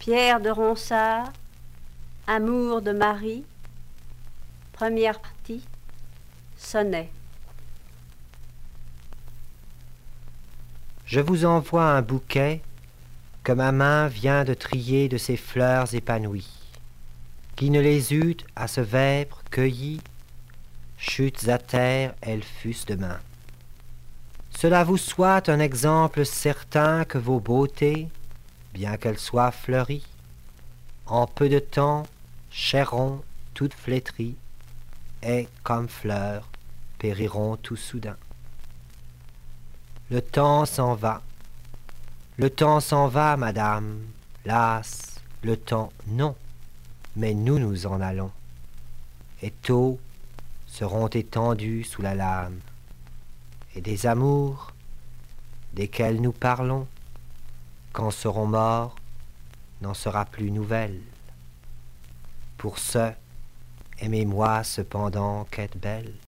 Pierre de Ronsard, Amour de Marie, première partie, sonnet. Je vous envoie un bouquet que ma main vient de trier de ces fleurs épanouies, qui ne les eût à ce vêpre cueillies, chutes à terre elles fussent demain. Cela vous soit un exemple certain que vos beautés, bien qu'elles soient fleuries, en peu de temps chéreront toutes flétries, et, comme fleurs, périront tout soudain. Le temps s'en va, madame, las, le temps non, mais nous nous en allons, et tôt seront étendus sous la lame, et des amours, desquels nous parlons, quand seront morts, n'en sera plus nouvelle. Pour ce, aimez-moi cependant qu'être belle.